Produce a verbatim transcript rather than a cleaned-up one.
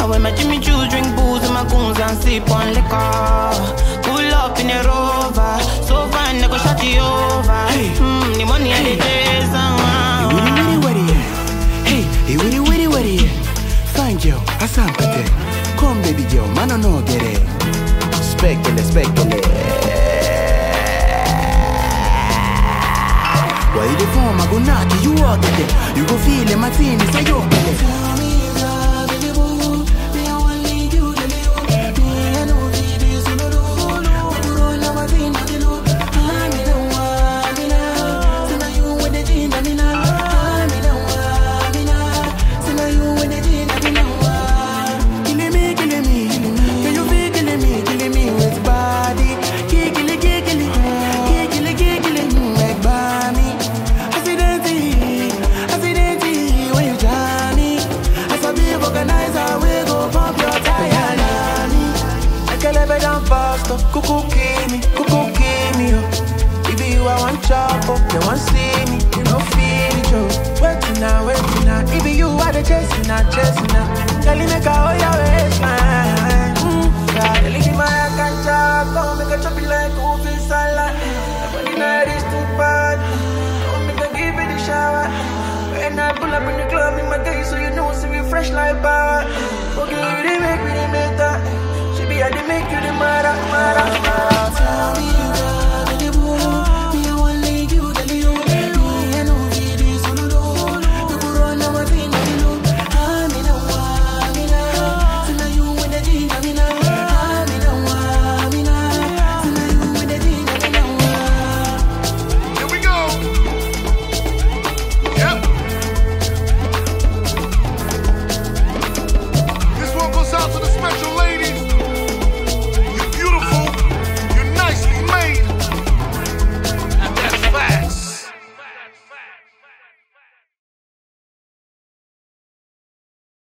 when my Jimmy Choo drink booze and my goons and sip on liquor. Pull up in a Rover, so fine, I go shut you over. Hey. Mm, the money and the days, uh, You witty witty witty, hey, you witty witty witty. Fine girl, I saw pete. Come baby girl, man I know get it. Speculate, speculate. Why you the form? I go knock you, you walk it. You go feel it, my team is a yo. Cuckoo me, cuckoo me, oh. If you are one chop up, you want see me, you don't feel it, oh. Waiting now, waiting now. If you are the chasing now, chasing now. Tell me make a oh yeah.